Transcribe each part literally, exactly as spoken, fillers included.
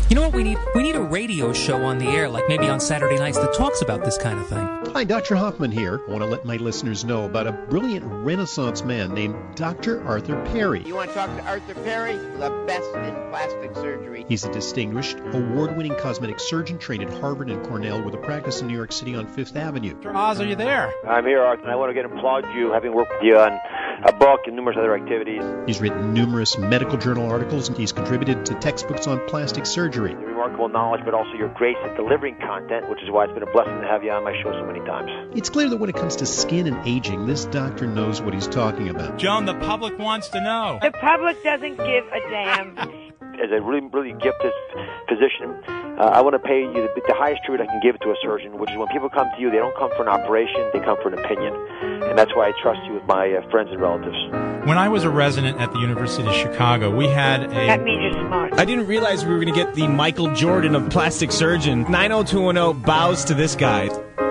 You know what we need? We need a radio show on the air, like maybe on Saturday nights, that talks about this kind of thing. Hi, Doctor Hoffman here. I want to let my listeners know about a brilliant Renaissance man named Doctor Arthur Perry. You want to talk to Arthur Perry? The best in plastic surgery. He's a distinguished, award-winning cosmetic surgeon trained at Harvard and Cornell with a practice in New York City on Fifth Avenue. Doctor Oz, are you there? I'm here, Arthur, and I want to get applaud you, having worked with you on a book and numerous other activities. He's written numerous medical journal articles, and he's contributed to textbooks on plastic surgery. Your remarkable knowledge, but also your grace at delivering content, which is why it's been a blessing to have you on my show so many times. It's clear that when it comes to skin and aging, this doctor knows what he's talking about. Joan, the public wants to know. The public doesn't give a damn. As a really, really gifted physician, uh, I want to pay you the, the highest tribute I can give to a surgeon, which is when people come to you, they don't come for an operation, they come for an opinion. And that's why I trust you with my uh, friends and relatives. When I was a resident at the University of Chicago, we had a... That means you're smart. I didn't realize we were going to get the Michael Jordan of plastic surgeon. nine oh two one oh bows to this guy.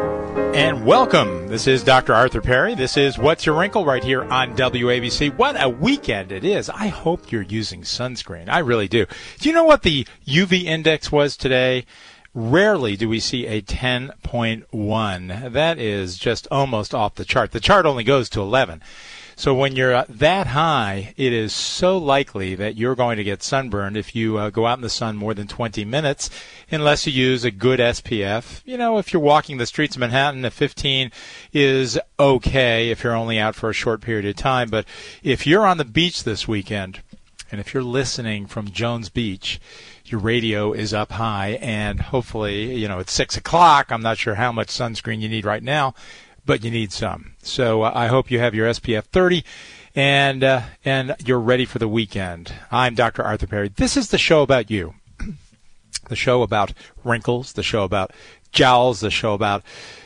And welcome. This is Doctor Arthur Perry. This is What's Your Wrinkle right here on W A B C. What a weekend it is. I hope you're using sunscreen. I really do. Do you know what the U V index was today? Rarely do we see a ten point one. That is just almost off the chart. The chart only goes to eleven. So when you're uh, that high, it is so likely that you're going to get sunburned if you uh, go out in the sun more than twenty minutes, unless you use a good S P F. You know, if you're walking the streets of Manhattan, a fifteen is okay if you're only out for a short period of time. But if you're on the beach this weekend, and if you're listening from Jones Beach, your radio is up high, and hopefully, you know, it's six o'clock. I'm not sure how much sunscreen you need right now, but you need some. So uh, I hope you have your S P F thirty and uh, and you're ready for the weekend. I'm Doctor Arthur Perry. This is the show about you, the show about wrinkles, the show about jowls, the show about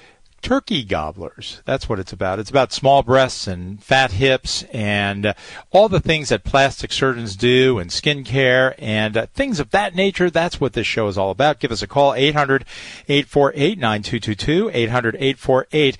turkey gobblers. That's what it's about. It's about small breasts and fat hips and uh, all the things that plastic surgeons do and skincare and uh, things of that nature. That's what this show is all about. Give us a call, eight hundred, eight four eight, nine two two two, eight hundred, eight four eight,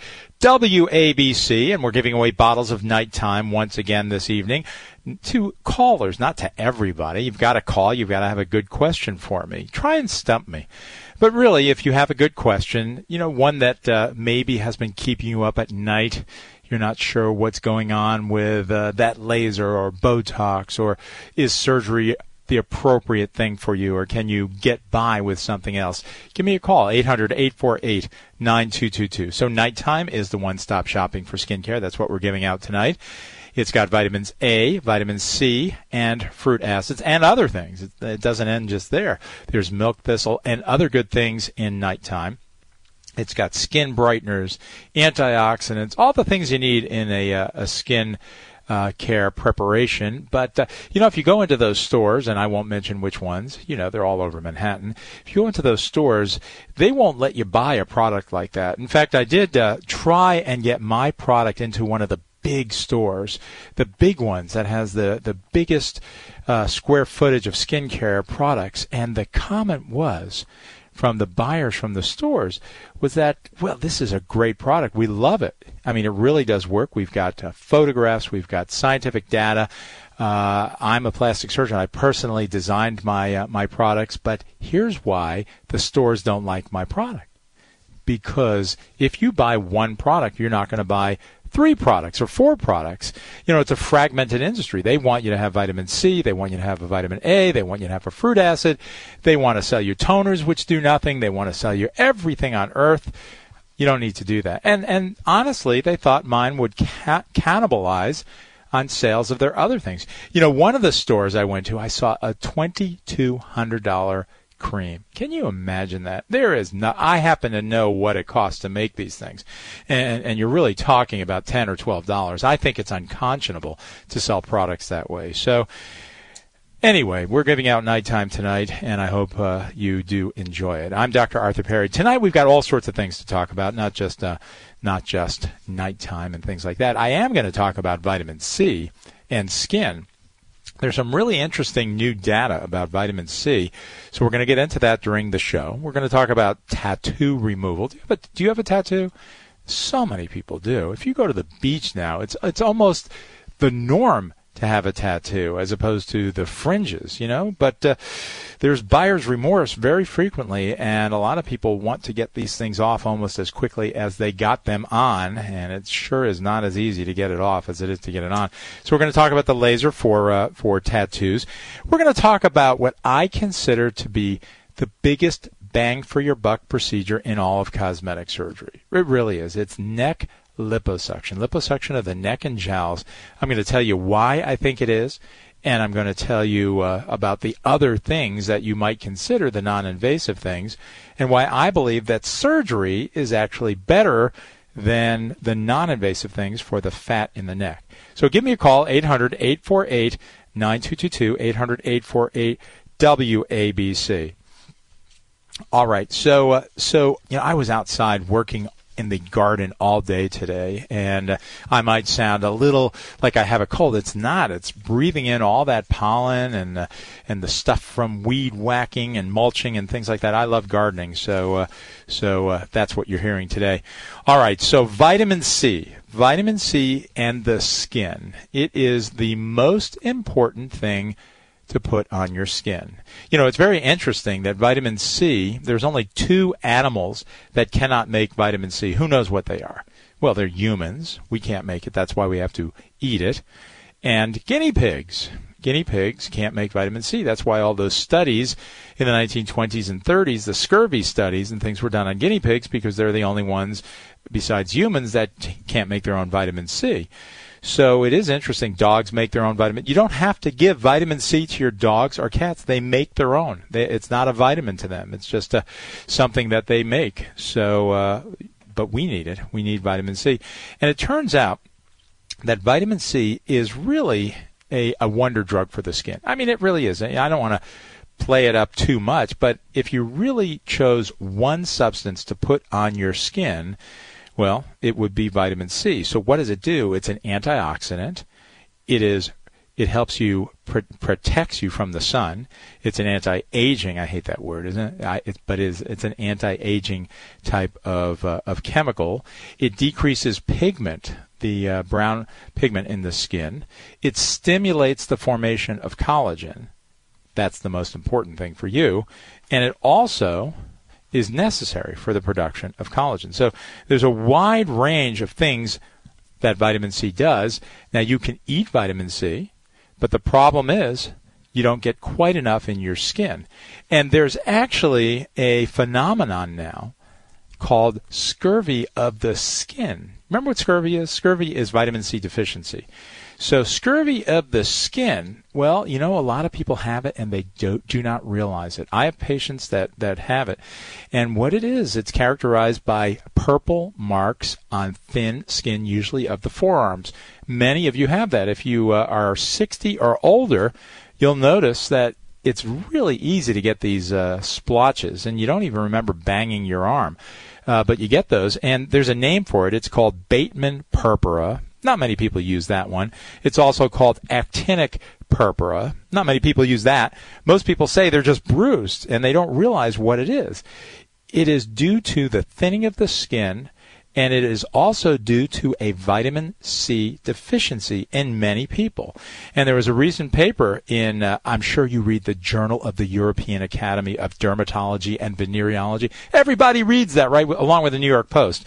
W A B C, and we're giving away bottles of Nighttime once again this evening to callers, not to everybody. You've got to call. You've got to have a good question for me. Try and stump me. But really, if you have a good question, you know, one that uh, maybe has been keeping you up at night, you're not sure what's going on with uh, that laser or Botox, or is surgery the appropriate thing for you, or can you get by with something else? Give me a call, eight hundred, eight four eight, nine two two two. So Nighttime is the one-stop shopping for skincare. That's what we're giving out tonight. It's got vitamins A, vitamin C, and fruit acids, and other things. It, it doesn't end just there. There's milk thistle and other good things in Nighttime. It's got skin brighteners, antioxidants, all the things you need in a, uh, a skin uh, care preparation. But, uh, you know, if you go into those stores, and I won't mention which ones, you know, they're all over Manhattan. If you go into those stores, they won't let you buy a product like that. In fact, I did uh, try and get my product into one of the big stores, the big ones that has the, the biggest uh, square footage of skincare products. And the comment was from the buyers from the stores was that, well, this is a great product. We love it. I mean, it really does work. We've got uh, photographs. We've got scientific data. Uh, I'm a plastic surgeon. I personally designed my uh, my products. But here's why the stores don't like my product. Because if you buy one product, you're not going to buy three products or four products. You know, it's a fragmented industry. They want you to have vitamin C. They want you to have a vitamin A. They want you to have a fruit acid. They want to sell you toners, which do nothing. They want to sell you everything on earth. You don't need to do that. And and honestly, they thought mine would ca- cannibalize on sales of their other things. You know, one of the stores I went to, I saw a twenty-two hundred dollars cream. Can you imagine that? There is no, I happen to know what it costs to make these things. And, and you're really talking about ten or twelve dollars. I think it's unconscionable to sell products that way. So anyway, we're giving out Nighttime tonight, and I hope uh, you do enjoy it. I'm Doctor Arthur Perry. Tonight we've got all sorts of things to talk about, not just uh, not just Nighttime and things like that. I am going to talk about vitamin C and skin. There's some really interesting new data about vitamin C, so we're going to get into that during the show. We're going to talk about tattoo removal. Do you have a, do you have a tattoo? So many people do. If you go to the beach now, it's it's almost the norm to have a tattoo as opposed to the fringes, you know. But uh, there's buyer's remorse very frequently, and a lot of people want to get these things off almost as quickly as they got them on, and it sure is not as easy to get it off as it is to get it on. So we're going to talk about the laser for uh, for tattoos. We're going to talk about what I consider to be the biggest bang for your buck procedure in all of cosmetic surgery. It really is. It's neck liposuction, liposuction of the neck and jowls. I'm going to tell you why I think it is, and I'm going to tell you uh, about the other things that you might consider the non-invasive things, and why I believe that surgery is actually better than the non-invasive things for the fat in the neck. So give me a call, eight hundred, eight four eight, nine two two two, eight hundred, eight four eight, W A B C. All right, so uh, so you know, I was outside working in the garden all day today, and uh, I might sound a little like I have a cold. It's not. It's breathing in all that pollen and uh, and the stuff from weed whacking and mulching and things like that. I love gardening, so uh, so uh, that's what you're hearing today. All right, so vitamin C. Vitamin C and the skin. It is the most important thing to put on your skin. You know, it's very interesting that vitamin C, there's only two animals that cannot make vitamin C. Who knows what they are? Well, they're humans. We can't make it. That's why we have to eat it. And guinea pigs. Guinea pigs can't make vitamin C. That's why all those studies in the nineteen twenties and thirties, the scurvy studies and things were done on guinea pigs, because they're the only ones besides humans that can't make their own vitamin C. So it is interesting. Dogs make their own vitamin. You don't have to give vitamin C to your dogs or cats. They make their own. They, it's not a vitamin to them. It's just a, something that they make. So, uh, but we need it. We need vitamin C. And it turns out that vitamin C is really a, a wonder drug for the skin. I mean, it really is. I don't want to play it up too much, but if you really chose one substance to put on your skin, well, it would be vitamin C. So what does it do? It's an antioxidant. It is. It helps you, pr- protects you from the sun. It's an anti-aging. I hate that word, isn't it? I, it but it is, it's an anti-aging type of uh, of chemical. It decreases pigment, the uh, brown pigment in the skin. It stimulates the formation of collagen. That's the most important thing for you. And it also is necessary for the production of collagen. So there's a wide range of things that vitamin C does. Now, you can eat vitamin C, but the problem is you don't get quite enough in your skin. And there's actually a phenomenon now called scurvy of the skin. Remember what scurvy is? Scurvy is vitamin C deficiency. So scurvy of the skin, well, you know, a lot of people have it and they do, do not realize it. I have patients that, that have it. And what it is, it's characterized by purple marks on thin skin, usually of the forearms. Many of you have that. If you uh, are sixty or older, you'll notice that it's really easy to get these uh, splotches, and you don't even remember banging your arm. Uh, but you get those, and there's a name for it. It's called Bateman purpura. Not many people use that one. It's also called actinic purpura. Not many people use that. Most people say they're just bruised, and they don't realize what it is. It is due to the thinning of the skin, and it is also due to a vitamin C deficiency in many people. And there was a recent paper in, uh, I'm sure you read the Journal of the European Academy of Dermatology and Venereology. Everybody reads that, right, along with the New York Post.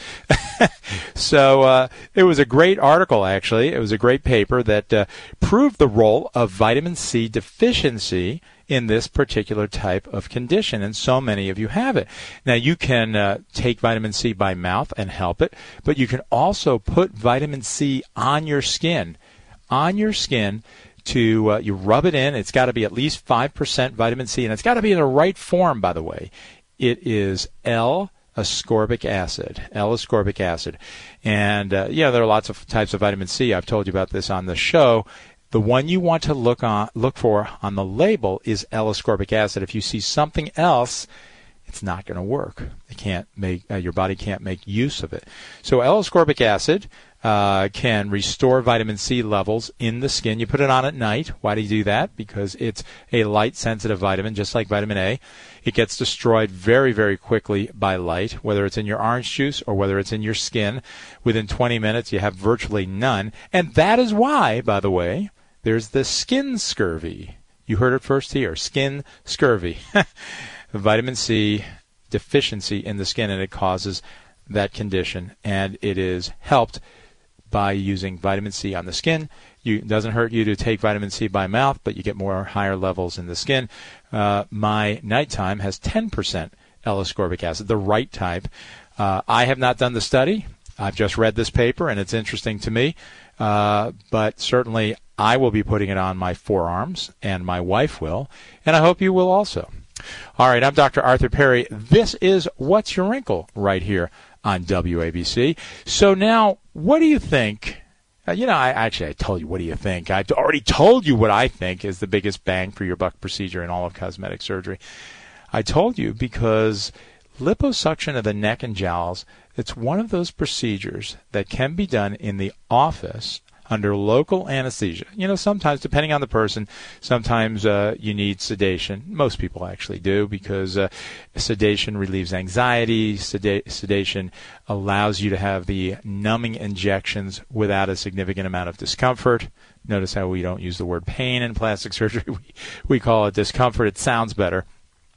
So uh, it was a great article, actually. It was a great paper that uh, proved the role of vitamin C deficiency in this particular type of condition, and so many of you have it. Now, you can uh, take vitamin C by mouth and help it, but you can also put vitamin C on your skin, on your skin to, uh, you rub it in. It's got to be at least five percent vitamin C, and it's got to be in the right form, by the way. It is L-ascorbic acid, L-ascorbic acid. And, uh, yeah, there are lots of types of vitamin C. I've told you about this on the show. The one you want to look on, look for on the label is L-ascorbic acid. If you see something else, it's not going to work. It can't make uh, your body can't make use of it. So L-ascorbic acid uh, can restore vitamin C levels in the skin. You put it on at night. Why do you do that? Because it's a light-sensitive vitamin, just like vitamin A. It gets destroyed very, very quickly by light, whether it's in your orange juice or whether it's in your skin. Within twenty minutes, you have virtually none. And that is why, by the way, there's the skin scurvy. You heard it first here, skin scurvy. Vitamin C deficiency in the skin, and it causes that condition, and it is helped by using vitamin C on the skin. You, it doesn't hurt you to take vitamin C by mouth, but you get more higher levels in the skin. Uh, my nighttime has ten percent L-ascorbic acid, the right type. Uh, I have not done the study. I've just read this paper, and it's interesting to me. Uh, but certainly I will be putting it on my forearms, and my wife will, and I hope you will also. All right, I'm Doctor Arthur Perry. This is What's Your Wrinkle right here on W A B C. So now, what do you think? Uh, you know, I actually I told you, what do you think? I already told you what I think is the biggest bang for your buck procedure in all of cosmetic surgery. I told you because liposuction of the neck and jowls, it's one of those procedures that can be done in the office under local anesthesia. You know, sometimes, depending on the person, sometimes uh, you need sedation. Most people actually do, because uh, sedation relieves anxiety. Seda- sedation allows you to have the numbing injections without a significant amount of discomfort. Notice how we don't use the word pain in plastic surgery. We, we call it discomfort. It sounds better.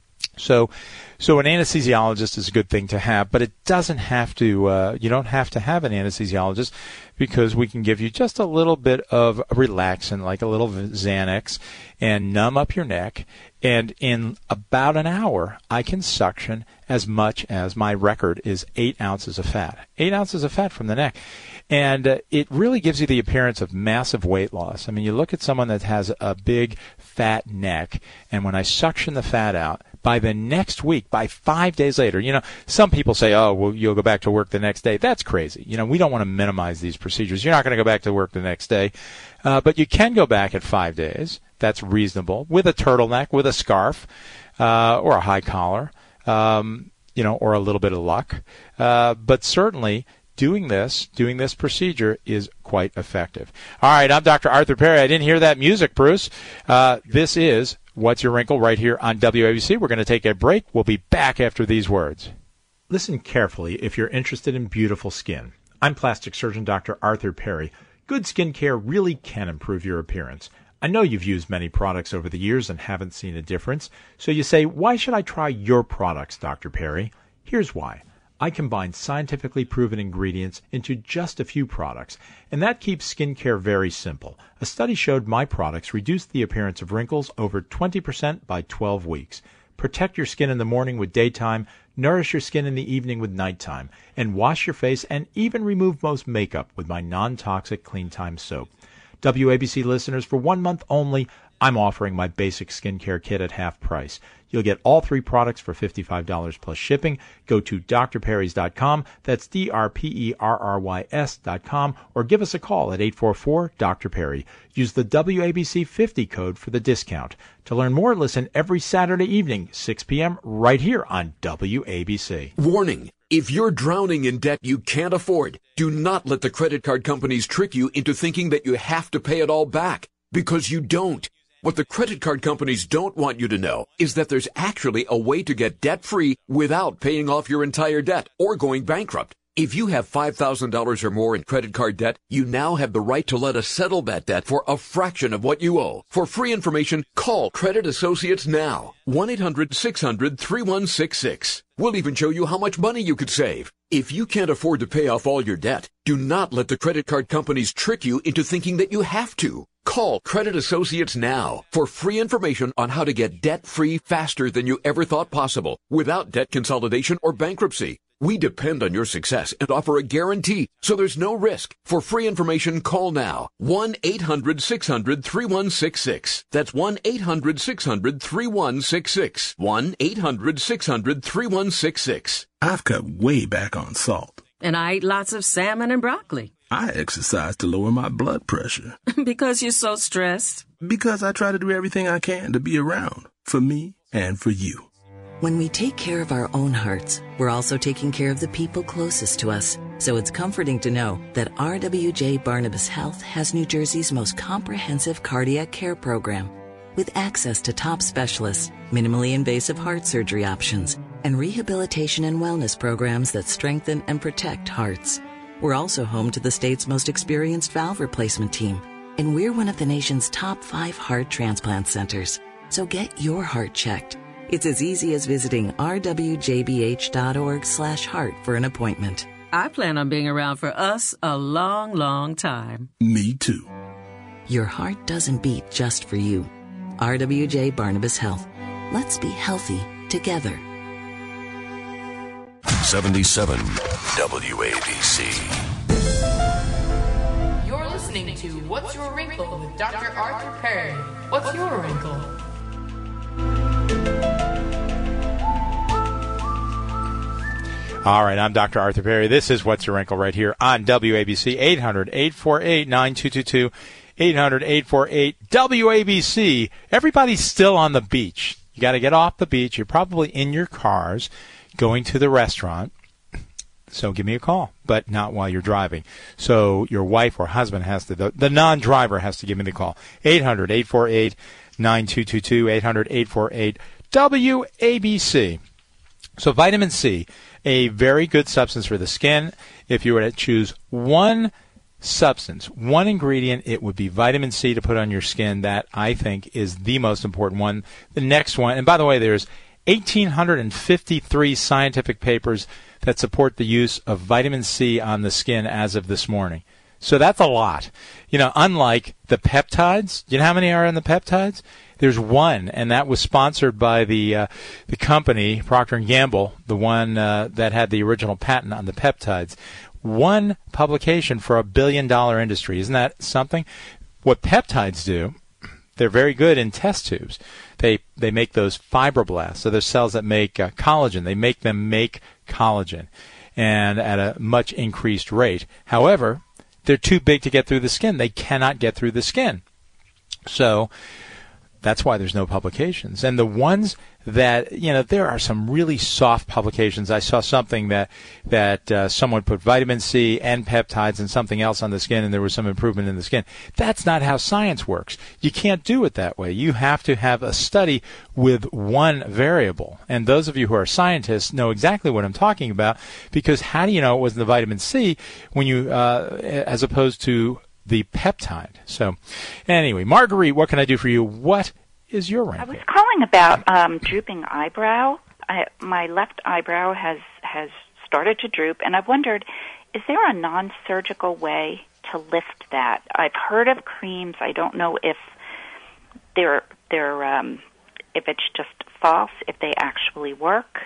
So, so an anesthesiologist is a good thing to have, but it doesn't have to, uh, you don't have to have an anesthesiologist, because we can give you just a little bit of relaxant, like a little Xanax, and numb up your neck. And in about an hour, I can suction as much as my record is eight ounces of fat. Eight ounces of fat from the neck. And uh, it really gives you the appearance of massive weight loss. I mean, you look at someone that has a big fat neck, and when I suction the fat out, by the next week, by five days later, you know, some people say, oh, well, you'll go back to work the next day. That's crazy. You know, we don't want to minimize these procedures. You're not going to go back to work the next day. Uh, but you can go back at five days. That's reasonable, with a turtleneck, with a scarf, uh, or a high collar, um, you know, or a little bit of luck. Uh, but certainly, doing this, doing this procedure is quite effective. All right, I'm Doctor Arthur Perry. I didn't hear that music, Bruce. Uh, this is What's Your Wrinkle right here on W A B C. We're going to take a break. We'll be back after these words. Listen carefully if you're interested in beautiful skin. I'm plastic surgeon Doctor Arthur Perry. Good skin care really can improve your appearance. I know you've used many products over the years and haven't seen a difference. So you say, why should I try your products, Doctor Perry? Here's why. I combine scientifically proven ingredients into just a few products, and that keeps skincare very simple. A study showed my products reduced the appearance of wrinkles over twenty percent by twelve weeks. Protect your skin in the morning with daytime, nourish your skin in the evening with nighttime, and wash your face and even remove most makeup with my non-toxic Clean Time soap. W A B C listeners, for one month only, I'm offering my basic skincare kit at half price. You'll get all three products for fifty-five dollars plus shipping. Go to d r perrys dot com. That's D R P E R R Y S dot com. Or give us a call at eight four four, D R Perry. Use the W A B C fifty code for the discount. To learn more, listen every Saturday evening, six p.m., right here on W A B C. Warning. If you're drowning in debt you can't afford, do not let the credit card companies trick you into thinking that you have to pay it all back, because you don't. What the credit card companies don't want you to know is that there's actually a way to get debt-free without paying off your entire debt or going bankrupt. If you have five thousand dollars or more in credit card debt, you now have the right to let us settle that debt for a fraction of what you owe. For free information, call Credit Associates now. one eight hundred six hundred thirty-one sixty-six. We'll even show you how much money you could save. If you can't afford to pay off all your debt, do not let the credit card companies trick you into thinking that you have to. Call Credit Associates now for free information on how to get debt-free faster than you ever thought possible, without debt consolidation or bankruptcy. We depend on your success and offer a guarantee, so there's no risk. For free information, call now. one eight hundred six hundred thirty-one sixty-six. That's one eight hundred six hundred thirty-one sixty-six. one eight hundred six hundred thirty-one sixty-six. I've cut way back on salt. And I eat lots of salmon and broccoli. I exercise to lower my blood pressure. Because you're so stressed. Because I try to do everything I can to be around, for me and for you. When we take care of our own hearts, we're also taking care of the people closest to us. So it's comforting to know that R W J Barnabas Health has New Jersey's most comprehensive cardiac care program, with access to top specialists, minimally invasive heart surgery options, and rehabilitation and wellness programs that strengthen and protect hearts. We're also home to the state's most experienced valve replacement team, And we're one of the nation's top five heart transplant centers. So get your heart checked. It's as easy as visiting rwjbh.org slash heart for an appointment. I plan on being around for us a long, long time. Me too. Your heart doesn't beat just for you. R W J Barnabas Health. Let's be healthy together. seventy-seven W A B C. You're listening to What's Your Wrinkle with Doctor Arthur Perry. What's your wrinkle? All right, I'm Doctor Arthur Perry. This is What's Your Wrinkle right here on W A B C. eight hundred, eight four eight, nine two two two. eight hundred, eight four eight, W A B C. Everybody's still on the beach. You got to get off the beach. You're probably in your cars going to the restaurant. So give me a call, but not while you're driving. So your wife or husband has to, the, the non-driver has to give me the call. eight hundred, eight four eight, nine two two two, eight hundred, eight four eight, W A B C. So vitamin C, a very good substance for the skin. If you were to choose one substance, one ingredient, it would be vitamin C to put on your skin. That, I think, is the most important one. The next one, and by the way, there's one thousand eight hundred fifty-three scientific papers that support the use of vitamin C on the skin as of this morning. So that's a lot. You know, unlike the peptides, you know how many are in the peptides? There's one, and that was sponsored by the uh, the company, Procter and Gamble, the one uh, that had the original patent on the peptides. One publication for a billion-dollar industry. Isn't that something? What peptides do, they're very good in test tubes. They they make those fibroblasts, so they're cells that make uh, collagen. They make them make collagen, and at a much increased rate. However, they're too big to get through the skin. They cannot get through the skin. So that's why there's no publications. And the ones that, you know, there are some really soft publications. I saw something that that uh, someone put vitamin C and peptides and something else on the skin, and there was some improvement in the skin. That's not how science works. You can't do it that way. You have to have a study with one variable. And those of you who are scientists know exactly what I'm talking about, because how do you know it was the vitamin C when you, uh, as opposed to the peptide? So anyway, Marguerite, what can I do for you? What is your wrinkle? I was calling about um, drooping eyebrow. I, my left eyebrow has, has started to droop, and I've wondered, is there a non-surgical way to lift that? I've heard of creams. I don't know if they're, they're um, if it's just false, if they actually work.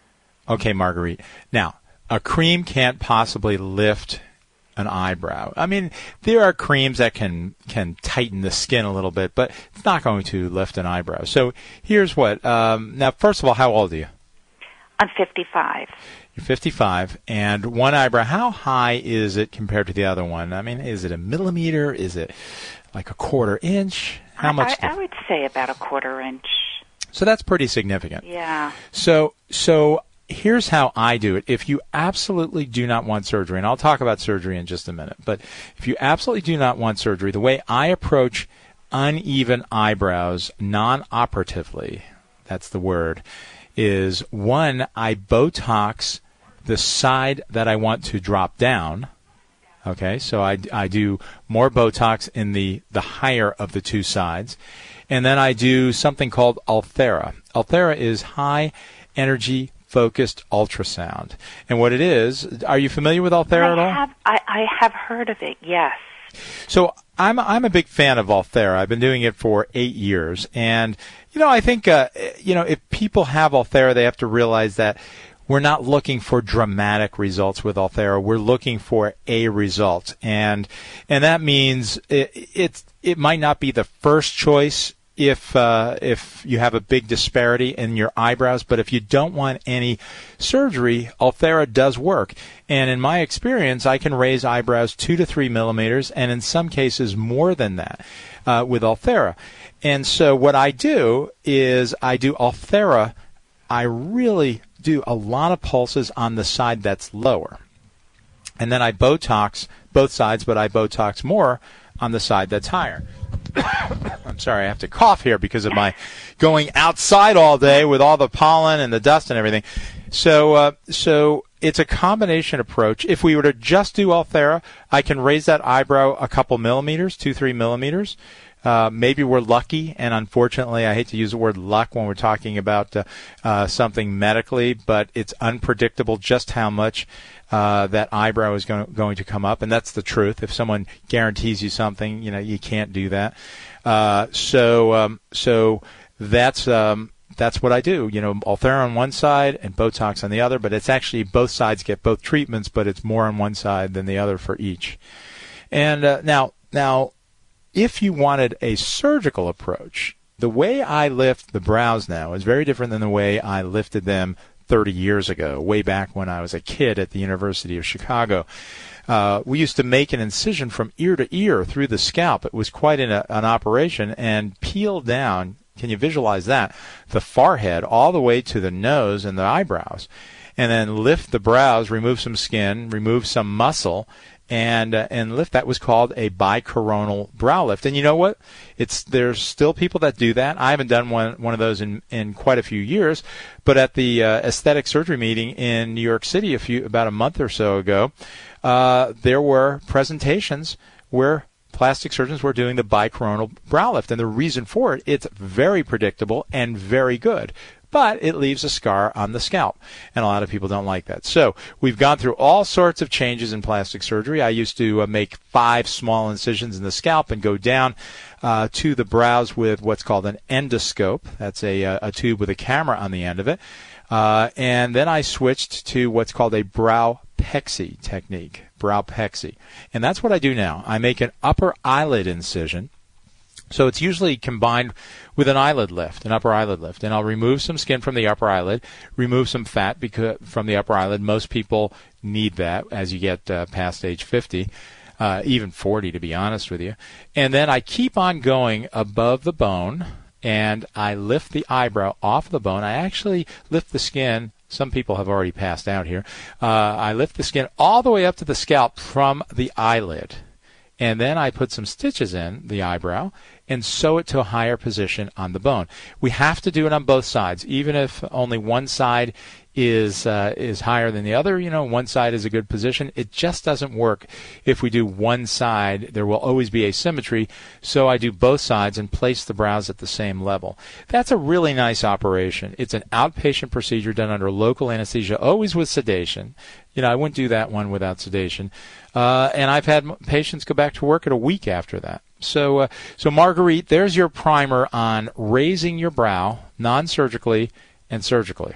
Okay, Marguerite. Now, a cream can't possibly lift an eyebrow. I mean, there are creams that can can tighten the skin a little bit, but it's not going to lift an eyebrow. So here's what. Um, now, first of all, how old are you? I'm fifty-five. You're fifty-five, and one eyebrow, how high is it compared to the other one? I mean, is it a millimeter? Is it like a quarter inch? How much? I, I would say about a quarter inch. So that's pretty significant. Yeah. So, so here's how I do it. If you absolutely do not want surgery, and I'll talk about surgery in just a minute, but if you absolutely do not want surgery, the way I approach uneven eyebrows non-operatively, that's the word, is one, I Botox the side that I want to drop down. Okay, so I, I do more Botox in the, the higher of the two sides. And then I do something called Ulthera. Ulthera is high energy focused ultrasound. And what it is, are you familiar with Ulthera I at all? Have, I, I have heard of it, yes. So I'm I'm a big fan of Ulthera. I've been doing it for eight years. And, you know, I think, uh, you know, if people have Ulthera, they have to realize that we're not looking for dramatic results with Ulthera. We're looking for a result. And and that means it, it's, it might not be the first choice if uh, if you have a big disparity in your eyebrows, but if you don't want any surgery, Ulthera does work. And in my experience, I can raise eyebrows two to three millimeters, and in some cases more than that uh, with Ulthera. And so what I do is I do Ulthera. I really do a lot of pulses on the side that's lower. And then I Botox both sides, but I Botox more on the side that's higher. I'm sorry, I have to cough here because of my going outside all day with all the pollen and the dust and everything. So, uh, so it's a combination approach. If we were to just do Ulthera, I can raise that eyebrow a couple millimeters, two, three millimeters. Uh, maybe we're lucky, and unfortunately, I hate to use the word luck when we're talking about uh, uh, something medically, but it's unpredictable just how much uh, that eyebrow is going, going to come up, and that's the truth. If someone guarantees you something, you know, you can't do that. Uh, so, um, so that's um, that's what I do. You know, Ulthera on one side and Botox on the other, but it's actually both sides get both treatments, but it's more on one side than the other for each. And uh, now, now. If you wanted a surgical approach, the way I lift the brows now is very different than the way I lifted them thirty years ago, way back when I was a kid at the University of Chicago. Uh, we used to make an incision from ear to ear through the scalp. It was quite an, uh, an operation, and peel down, can you visualize that, the forehead all the way to the nose and the eyebrows, and then lift the brows, remove some skin, remove some muscle, and uh, and lift. That was called a bicoronal brow lift. And you know what? It's there's still people that do that. I haven't done one one of those in, in quite a few years, but at the uh, aesthetic surgery meeting in New York City a few about a month or so ago, uh, there were presentations where plastic surgeons were doing the bicoronal brow lift, and the reason for it, it's very predictable and very good. But it leaves a scar on the scalp, and a lot of people don't like that. So we've gone through all sorts of changes in plastic surgery. I used to uh, make five small incisions in the scalp and go down uh, to the brows with what's called an endoscope. That's a, a tube with a camera on the end of it. Uh, and then I switched to what's called a browpexy technique, browpexy. And that's what I do now. I make an upper eyelid incision. So it's usually combined with an eyelid lift, an upper eyelid lift. And I'll remove some skin from the upper eyelid, remove some fat because from the upper eyelid. Most people need that as you get uh, past age fifty, uh, even forty, to be honest with you. And then I keep on going above the bone, and I lift the eyebrow off the bone. I actually lift the skin. Some people have already passed out here. Uh, I lift the skin all the way up to the scalp from the eyelid. And then I put some stitches in the eyebrow and sew it to a higher position on the bone. We have to do it on both sides, even if only one side is uh, is higher than the other. You know, one side is a good position. It just doesn't work if we do one side. There will always be asymmetry, so I do both sides and place the brows at the same level. That's a really nice operation. It's an outpatient procedure done under local anesthesia, always with sedation. You know, I wouldn't do that one without sedation. Uh, and I've had patients go back to work in a week after that. So, uh, so Marguerite, there's your primer on raising your brow non-surgically and surgically.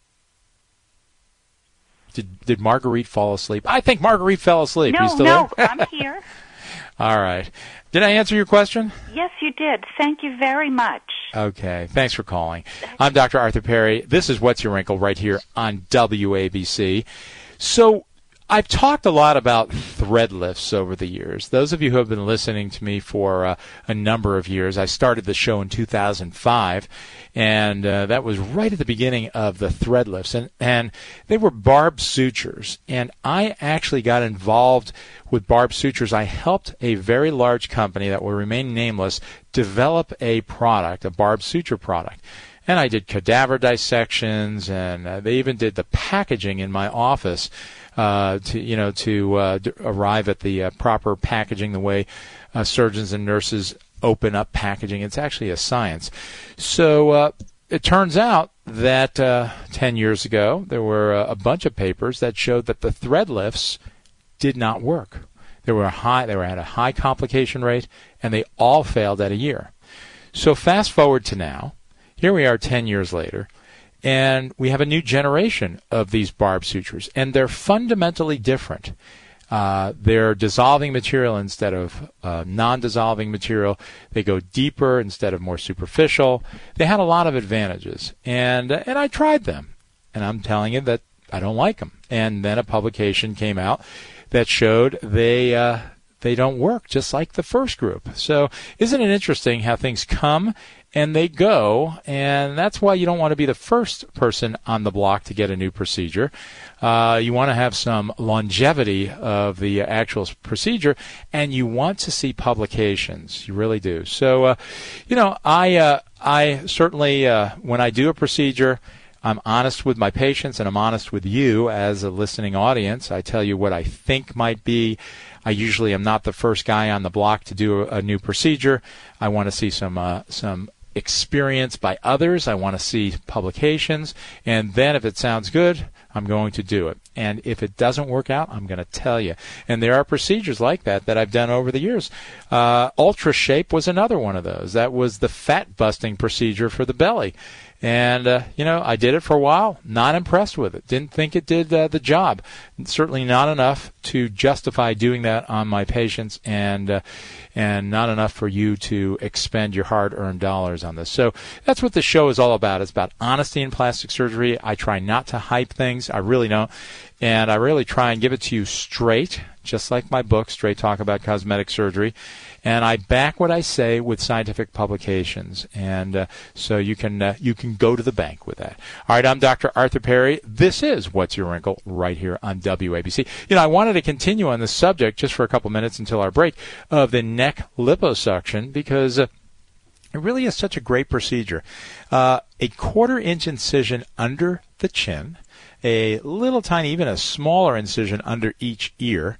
Did did Marguerite fall asleep? I think Marguerite fell asleep. No, you still no, there? I'm here. All right. Did I answer your question? Yes, you did. Thank you very much. Okay. Thanks for calling. I'm Doctor Arthur Perry. This is What's Your Wrinkle right here on W A B C. So I've talked a lot about thread lifts over the years. Those of you who have been listening to me for uh, a number of years, I started the show in two thousand five, and uh, that was right at the beginning of the thread lifts. And, and they were barbed sutures, and I actually got involved with barbed sutures. I helped a very large company that will remain nameless develop a product, a barbed suture product. And I did cadaver dissections, and uh, they even did the packaging in my office uh, to, you know, to uh, d- arrive at the uh, proper packaging, the way uh, surgeons and nurses open up packaging. It's actually a science. So uh, it turns out that uh, ten years ago, there were uh, a bunch of papers that showed that the thread lifts did not work. They were high. They were at a high complication rate, and they all failed at a year. So fast forward to now. Here we are ten years later, and we have a new generation of these barbed sutures, and they're fundamentally different. Uh, they're dissolving material instead of uh, non-dissolving material. They go deeper instead of more superficial. They had a lot of advantages, and and I tried them, and I'm telling you that I don't like them. And then a publication came out that showed they uh, they don't work, just like the first group. So isn't it interesting how things come and they go, and that's why you don't want to be the first person on the block to get a new procedure. Uh, you want to have some longevity of the actual procedure, and you want to see publications. You really do. So, uh, you know, I uh, I certainly, uh, when I do a procedure, I'm honest with my patients, and I'm honest with you as a listening audience. I tell you what I think might be. I usually am not the first guy on the block to do a, a new procedure. I want to see some uh, some experience by others. I want to see publications, and then if it sounds good, I'm going to do it. And if it doesn't work out, I'm going to tell you. And there are procedures like that that I've done over the years. Uh, Ultra Shape was another one of those. That was the fat-busting procedure for the belly. And, uh, you know, I did it for a while, not impressed with it. Didn't think it did uh, the job. Certainly not enough to justify doing that on my patients, and uh, and not enough for you to expend your hard-earned dollars on this. So that's what the show is all about. It's about honesty in plastic surgery. I try not to hype things. I really don't. And I really try and give it to you straight, just like my book, Straight Talk About Cosmetic Surgery. And I back what I say with scientific publications, and uh, so you can uh, you can go to the bank with that. All right, I'm Doctor Arthur Perry. This is What's Your Wrinkle right here on W A B C. You know, I wanted to continue on this subject just for a couple minutes until our break of the neck liposuction, because uh, it really is such a great procedure. Uh, a quarter-inch incision under the chin, a little tiny, even a smaller incision under each ear,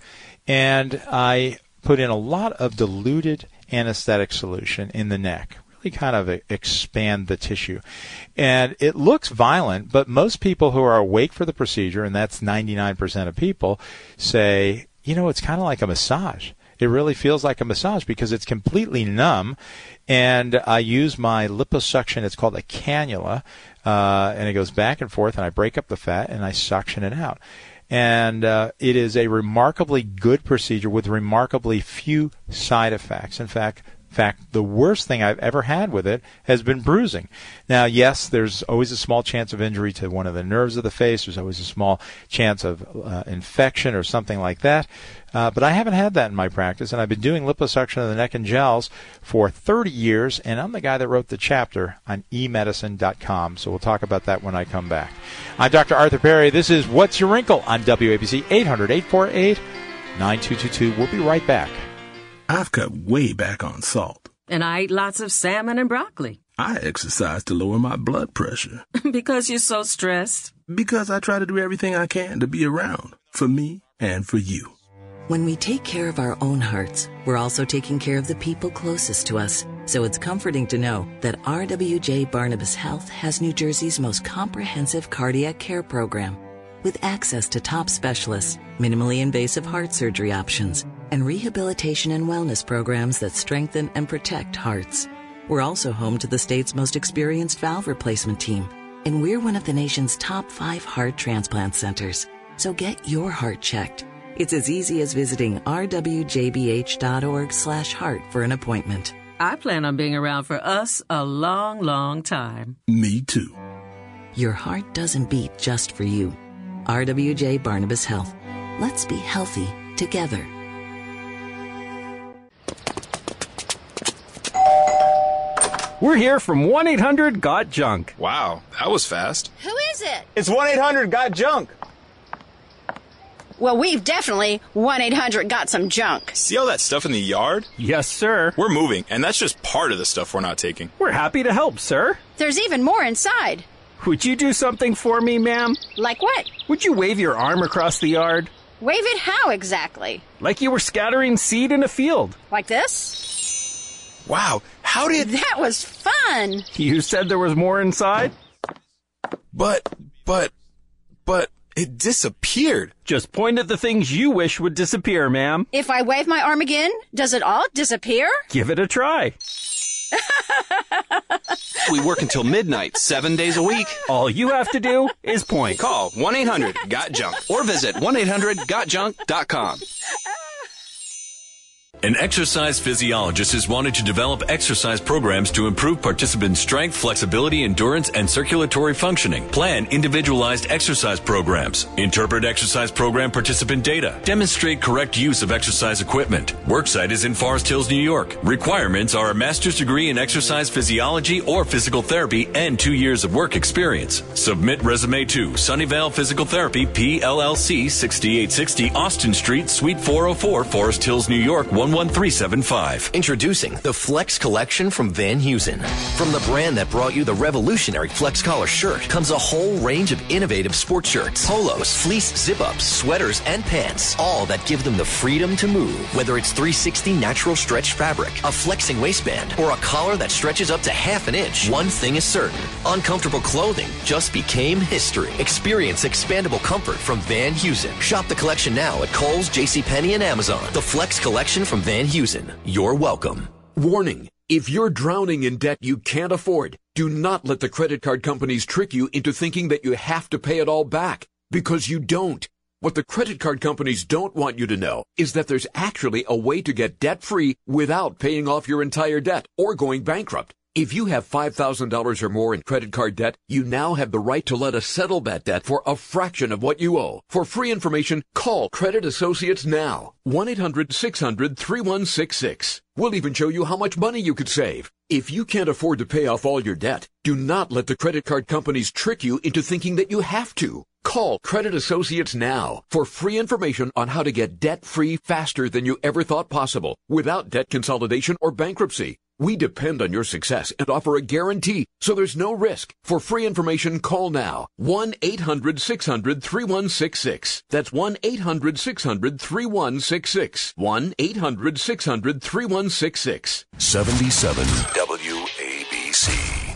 and I put in a lot of diluted anesthetic solution in the neck, really kind of expand the tissue. And it looks violent, but most people who are awake for the procedure, and that's ninety-nine percent of people, say, you know, it's kind of like a massage. It really feels like a massage because it's completely numb. And I use my liposuction, it's called a cannula, uh, and it goes back and forth, and I break up the fat, and I suction it out. And uh, it is a remarkably good procedure with remarkably few side effects. In fact, in fact, the worst thing I've ever had with it has been bruising. Now, yes, there's always a small chance of injury to one of the nerves of the face. There's always a small chance of uh, infection or something like that. Uh, but I haven't had that in my practice, and I've been doing liposuction of the neck and gels for thirty years, and I'm the guy that wrote the chapter on e medicine dot com, so we'll talk about that when I come back. I'm Doctor Arthur Perry. This is What's Your Wrinkle on W A B C, eight hundred, eight four eight, nine two two two. We'll be right back. I've cut way back on salt. And I eat lots of salmon and broccoli. I exercise to lower my blood pressure. Because you're so stressed. Because I try to do everything I can to be around, for me and for you. When we take care of our own hearts, we're also taking care of the people closest to us. So it's comforting to know that R W J Barnabas Health has New Jersey's most comprehensive cardiac care program, with access to top specialists, minimally invasive heart surgery options, and rehabilitation and wellness programs that strengthen and protect hearts. We're also home to the state's most experienced valve replacement team, and we're one of the nation's top five heart transplant centers. So get your heart checked. It's as easy as visiting r w j b h dot org slash heart for an appointment. I plan on being around for us a long, long time. Me too. Your heart doesn't beat just for you. R W J Barnabas Health. Let's be healthy together. We're here from one eight hundred got junk. Wow, that was fast. Who is it? It's one eight hundred got junk. Well, we've definitely one eight hundred got some junk. See all that stuff in the yard? Yes, sir. We're moving, and that's just part of the stuff we're not taking. We're happy to help, sir. There's even more inside. Would you do something for me, ma'am? Like what? Would you wave your arm across the yard? Wave it how exactly? Like you were scattering seed in a field. Like this? Wow, how did... That was fun! You said there was more inside? But, but, but... It disappeared. Just point at the things you wish would disappear, ma'am. If I wave my arm again, does it all disappear? Give it a try. We work until midnight, seven days a week. All you have to do is point. Call one eight hundred got junk or visit one eight hundred got junk dot com. An exercise physiologist is wanted to develop exercise programs to improve participant strength, flexibility, endurance, and circulatory functioning. Plan individualized exercise programs. Interpret exercise program participant data. Demonstrate correct use of exercise equipment. Worksite is in Forest Hills, New York. Requirements are a master's degree in exercise physiology or physical therapy and two years of work experience. Submit resume to Sunnyvale Physical Therapy, P L L C, sixty-eight sixty Austin Street, Suite four oh four, Forest Hills, New York, one one three seven five. Introducing the Flex Collection from Van Heusen. From the brand that brought you the revolutionary Flex Collar shirt comes a whole range of innovative sports shirts, polos, fleece zip-ups, sweaters, and pants, all that give them the freedom to move. Whether it's three sixty natural stretch fabric, a flexing waistband, or a collar that stretches up to half an inch, one thing is certain. Uncomfortable clothing just became history. Experience expandable comfort from Van Heusen. Shop the collection now at Kohl's, JCPenney, and Amazon. The Flex Collection from Van Heusen. You're welcome. Warning. If you're drowning in debt you can't afford, do not let the credit card companies trick you into thinking that you have to pay it all back, because you don't. What the credit card companies don't want you to know is that there's actually a way to get debt-free without paying off your entire debt or going bankrupt. If you have five thousand dollars or more in credit card debt, you now have the right to let us settle that debt for a fraction of what you owe. For free information, call Credit Associates now. one eight hundred six hundred three one six six. We'll even show you how much money you could save. If you can't afford to pay off all your debt, do not let the credit card companies trick you into thinking that you have to. Call Credit Associates now for free information on how to get debt-free faster than you ever thought possible without debt consolidation or bankruptcy. We depend on your success and offer a guarantee, so there's no risk. For free information, call now. one eight hundred six hundred three one six six. That's one eight hundred six hundred three one six six. one eight hundred six hundred three one six six. seventy-seven W A B C.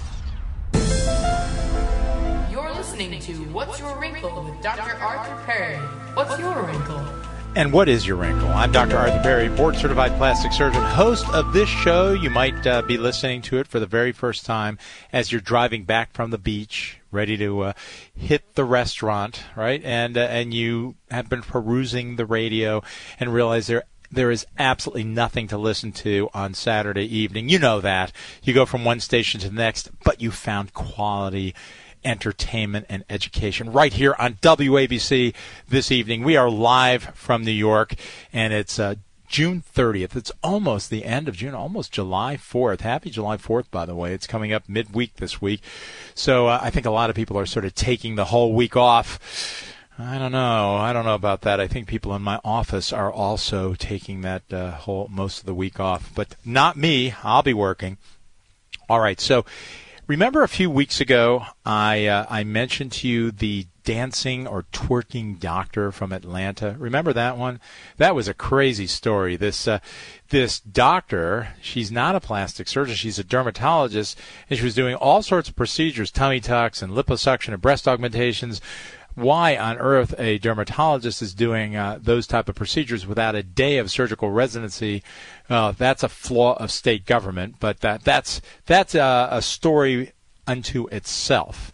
You're listening to What's Your Wrinkle with Doctor Arthur Perry. What's your wrinkle? And what is your wrinkle? I'm Doctor Arthur Perry, board-certified plastic surgeon, host of this show. You might uh, be listening to it for the very first time as you're driving back from the beach, ready to uh, hit the restaurant, right? And uh, and you have been perusing the radio and realize there there is absolutely nothing to listen to on Saturday evening. You know that. You go from one station to the next, but you found quality entertainment and education right here on W A B C this evening. We are live from New York, and it's uh, June thirtieth. It's almost the end of June, almost July fourth. Happy July fourth, by the way. It's coming up midweek this week. So uh, I think a lot of people are sort of taking the whole week off. I don't know. I don't know about that. I think people in my office are also taking that uh, whole most of the week off, but not me. I'll be working. All right, so remember a few weeks ago, I uh, I mentioned to you the dancing or twerking doctor from Atlanta. Remember that one? That was a crazy story. This uh, this doctor, she's not a plastic surgeon. She's a dermatologist, and she was doing all sorts of procedures, tummy tucks and liposuction and breast augmentations. Why on earth a dermatologist is doing uh, those type of procedures without a day of surgical residency, uh, that's a flaw of state government, but that that's that's a, a story unto itself.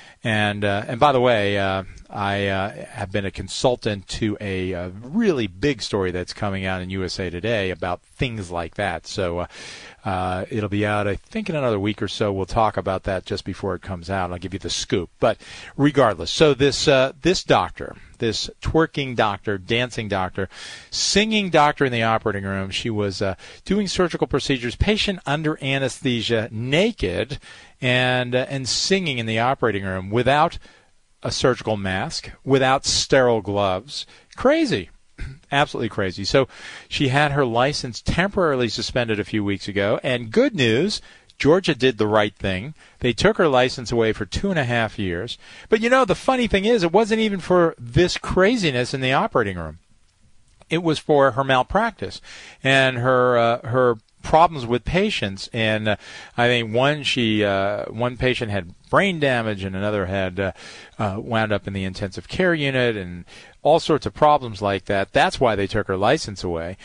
And uh, and by the way, uh, I uh, have been a consultant to a, a really big story that's coming out in U S A Today about things like that. So uh, uh, it'll be out, I think, in another week or so. We'll talk about that just before it comes out. I'll give you the scoop. But regardless, so this uh, this doctor, this twerking doctor, dancing doctor, singing doctor in the operating room, she was uh, doing surgical procedures, patient under anesthesia, naked, and uh, and singing in the operating room without a surgical mask, without sterile gloves. Crazy. Absolutely crazy. So she had her license temporarily suspended a few weeks ago, and good news, Georgia did the right thing. They took her license away for two and a half years. But, you know, the funny thing is, it wasn't even for this craziness in the operating room. It was for her malpractice and her uh, her problems with patients. And uh, I think one she uh, one patient had brain damage, and another had uh, uh, wound up in the intensive care unit, and all sorts of problems like that. That's why they took her license away.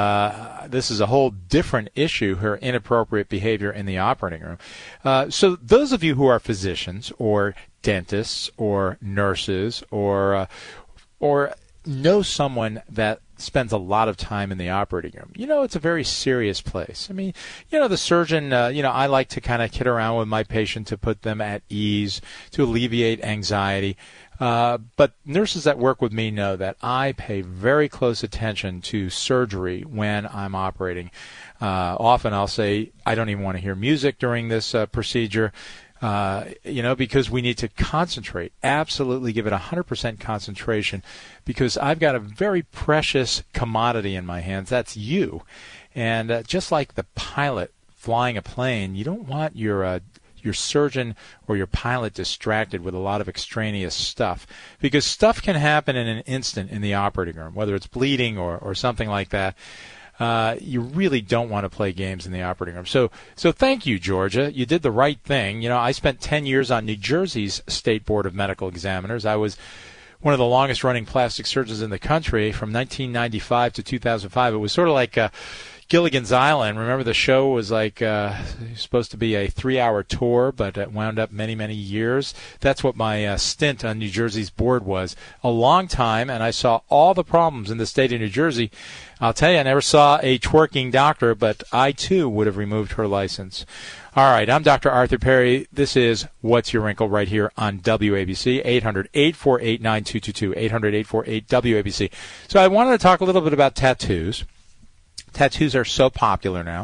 Uh, this is a whole different issue, her inappropriate behavior in the operating room. Uh, so those of you who are physicians or dentists or nurses or uh, or know someone that spends a lot of time in the operating room, you know it's a very serious place. I mean, you know, the surgeon, uh, you know, I like to kind of kid around with my patient to put them at ease, to alleviate anxiety. Uh, but nurses that work with me know that I pay very close attention to surgery when I'm operating. Uh, often I'll say, I don't even want to hear music during this uh, procedure. Uh, you know, because we need to concentrate, absolutely give it one hundred percent concentration, because I've got a very precious commodity in my hands. That's you. And uh, just like the pilot flying a plane, you don't want your uh, your surgeon or your pilot distracted with a lot of extraneous stuff, because stuff can happen in an instant in the operating room, whether it's bleeding or, or something like that. Uh, you really don't want to play games in the operating room. So, so thank you, Georgia. You did the right thing. You know, I spent ten years on New Jersey's State Board of Medical Examiners. I was one of the longest-running plastic surgeons in the country from nineteen ninety-five to two thousand five. It was sort of like uh, Gilligan's Island. Remember, the show was like uh, supposed to be a three-hour tour, but it wound up many, many years. That's what my uh, stint on New Jersey's board was. A long time, and I saw all the problems in the state of New Jersey. I'll tell you, I never saw a twerking doctor, but I, too, would have removed her license. All right, I'm Doctor Arthur Perry. This is What's Your Wrinkle right here on W A B C, eight hundred, eight four eight, nine two two two, eight hundred, eight four eight, W A B C. So I wanted to talk a little bit about tattoos. Tattoos are so popular now.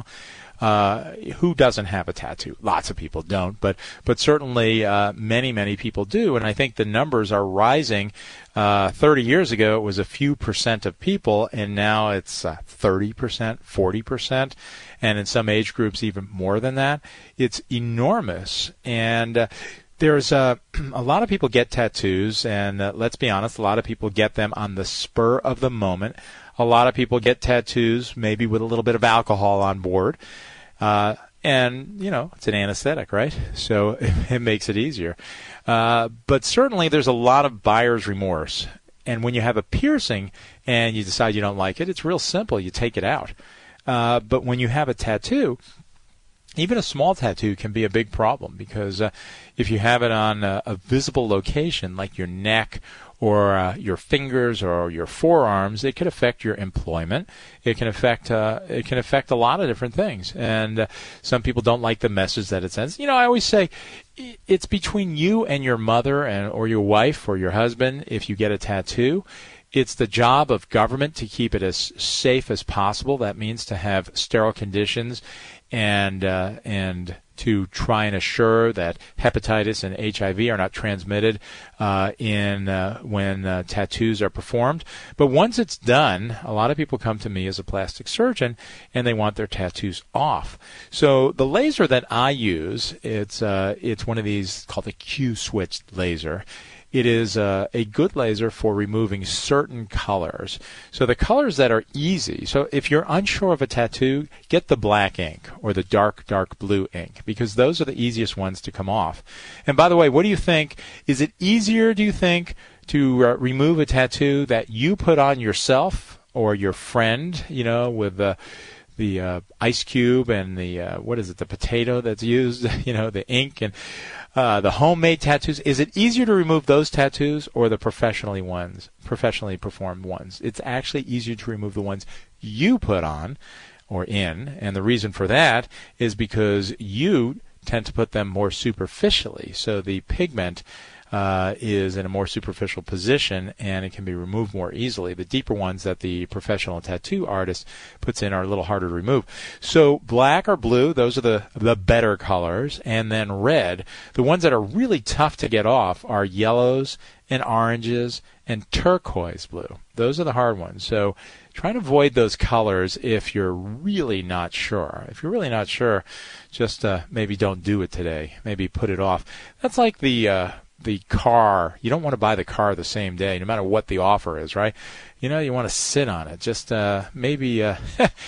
Uh, who doesn't have a tattoo? Lots of people don't, but but certainly uh, many, many people do, and I think the numbers are rising. Uh, thirty years ago, it was a few percent of people, and now it's uh, thirty percent, forty percent, and in some age groups even more than that. It's enormous, and uh, there's uh, a lot of people get tattoos, and uh, let's be honest, a lot of people get them on the spur of the moment. A lot of people get tattoos maybe with a little bit of alcohol on board. Uh, and, you know, it's an anesthetic, right? So it, it makes it easier. Uh, but certainly there's a lot of buyer's remorse. And when you have a piercing and you decide you don't like it, it's real simple. You take it out. Uh, but when you have a tattoo, even a small tattoo can be a big problem, because uh, if you have it on a, a visible location like your neck or uh, your fingers or your forearms, it can affect your employment. It can affect uh, it can affect a lot of different things. And uh, some people don't like the message that it sends. You know, I always say it's between you and your mother and or your wife or your husband if you get a tattoo. It's the job of government to keep it as safe as possible. That means to have sterile conditions and uh, and to try and assure that hepatitis and H I V are not transmitted uh, in uh, when uh, tattoos are performed. But once it's done, a lot of people come to me as a plastic surgeon and they want their tattoos off. So the laser that I use, it's uh, it's one of these called a Q-switch laser. It is uh, a good laser for removing certain colors. So the colors that are easy. So if you're unsure of a tattoo, get the black ink or the dark, dark blue ink, because those are the easiest ones to come off. And by the way, what do you think? Is it easier, do you think, to uh, remove a tattoo that you put on yourself or your friend, you know, with the the uh, ice cube and the, uh, what is it, the potato that's used, you know, the ink and Uh, the homemade tattoos? Is it easier to remove those tattoos or the professionally ones, professionally performed ones? It's actually easier to remove the ones you put on or in, and the reason for that is because you tend to put them more superficially. So the pigment uh, is in a more superficial position, and it can be removed more easily. The deeper ones that the professional tattoo artist puts in are a little harder to remove. So black or blue, those are the, the better colors, and then red. The ones that are really tough to get off are yellows and oranges and turquoise blue. Those are the hard ones. So try and avoid those colors if you're really not sure. If you're really not sure, just uh, maybe don't do it today. Maybe put it off. That's like the uh, the car. You don't want to buy the car the same day, no matter what the offer is, right? You know, you want to sit on it. Just uh, maybe uh,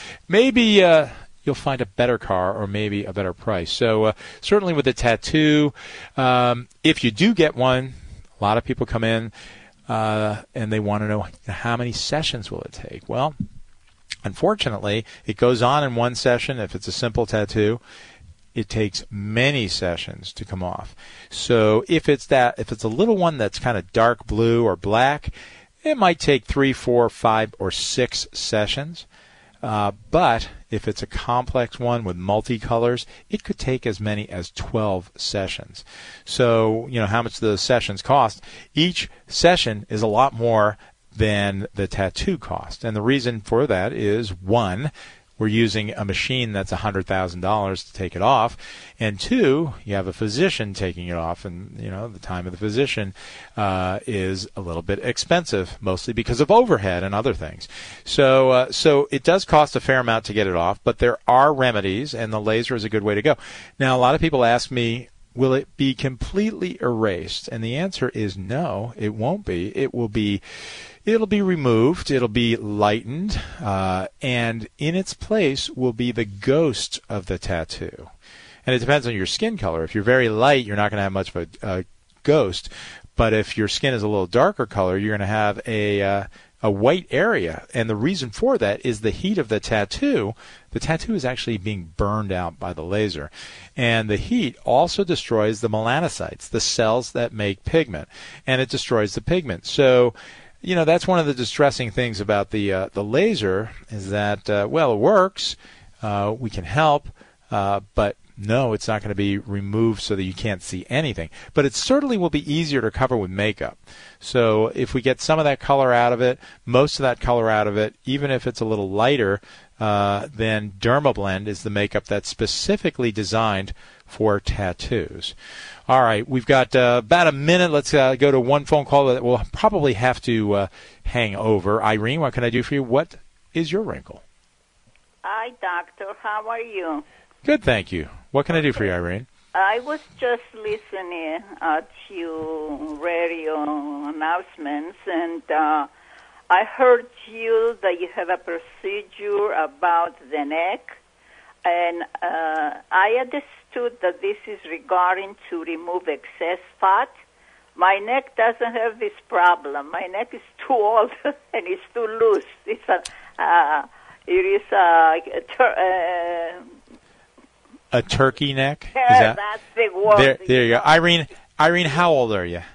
maybe uh, you'll find a better car or maybe a better price. So uh, certainly with the tattoo, um, if you do get one, a lot of people come in uh, and they want to know how many sessions will it take. Well, unfortunately, it goes on in one session if it's a simple tattoo. It takes many sessions to come off. So if it's that, if it's a little one that's kind of dark blue or black, It might take three, four, five, or six sessions. Uh, but if it's a complex one with multicolors, it could take as many as twelve sessions. So, you know, how much do those sessions cost? Each session is a lot more than the tattoo cost. And the reason for that is, one, we're using a machine that's one hundred thousand dollars to take it off, and two, you have a physician taking it off, and you know the time of the physician uh, is a little bit expensive, mostly because of overhead and other things. So, uh, so it does cost a fair amount to get it off, but there are remedies, and the laser is a good way to go. Now, a lot of people ask me, will it be completely erased? And the answer is no, it won't be. It will be. It'll be removed, it'll be lightened, uh, and in its place will be the ghost of the tattoo. And it depends on your skin color. If you're very light, you're not going to have much of a uh, ghost. But if your skin is a little darker color, you're going to have a uh, a white area. And the reason for that is the heat of the tattoo. The tattoo is actually being burned out by the laser. And the heat also destroys the melanocytes, the cells that make pigment. And it destroys the pigment. So, you know, that's one of the distressing things about the uh, the laser is that, uh, well, it works. Uh, we can help, uh, but no, it's not going to be removed so that you can't see anything. But it certainly will be easier to cover with makeup. So if we get some of that color out of it, most of that color out of it, even if it's a little lighter, uh, then Dermablend is the makeup that's specifically designed for tattoos. All right, we've got uh, about a minute. Let's uh, go to one phone call that we'll probably have to uh, hang over. Irene, what can I do for you? What is your wrinkle? Hi, doctor. How are you? Good, thank you. What can I do for you, Irene? I was just listening uh, to radio announcements, and uh, I heard you that you have a procedure about the neck, and uh, I understood that this is regarding to remove excess fat. My neck doesn't have this problem. My neck is too old and it's too loose. It's a, uh, it is a, a ter- uh, A turkey neck? Is yeah, that, that's the word. There, there you go. Irene, Irene, how old are you?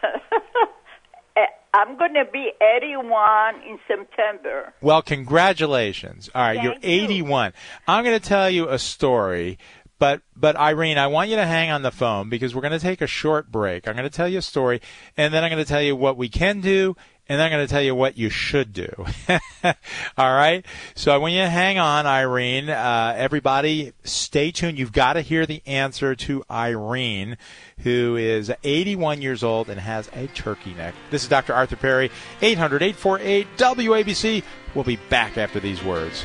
I'm going to be eighty-one in September. Well, congratulations. All right, Thank you're you. eighty-one. I'm going to tell you a story, but but Irene, I want you to hang on the phone because we're going to take a short break. I'm going to tell you a story, and then I'm going to tell you what we can do, and then I'm going to tell you what you should do. All right? So I want you to hang on, Irene. Uh, everybody, stay tuned. You've got to hear the answer to Irene, who is eighty-one years old and has a turkey neck. This is Doctor Arthur Perry, eight hundred, eight four eight, W A B C. We'll be back after these words.